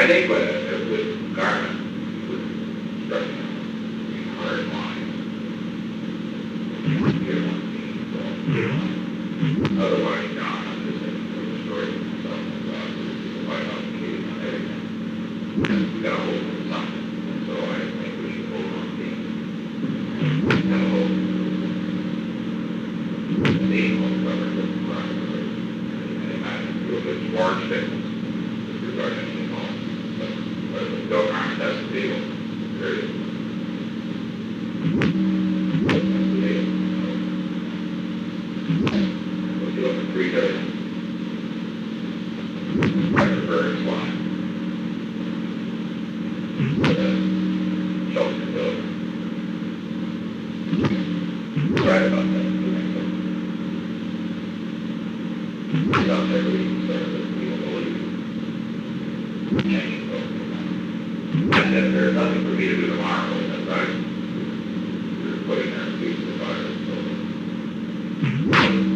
think with Garmin, with structure, hard lines, year one team, so otherwise, John, I'm just saying, for the story of himself, the White House meeting on everything. We got to hold on something, so I think we should hold on team. And hold. The team will cover the front, and imagine, you'll get large things with regard to anything else. But if we go on, that's the deal, period. That's the deal. We'll do it for 3 days. Dr. Bird's line. Shelter building. Right about that. It's out there reading service, we will believe. Changing both. And if there's nothing for me to do tomorrow, that's right. You're putting their feet in the fire.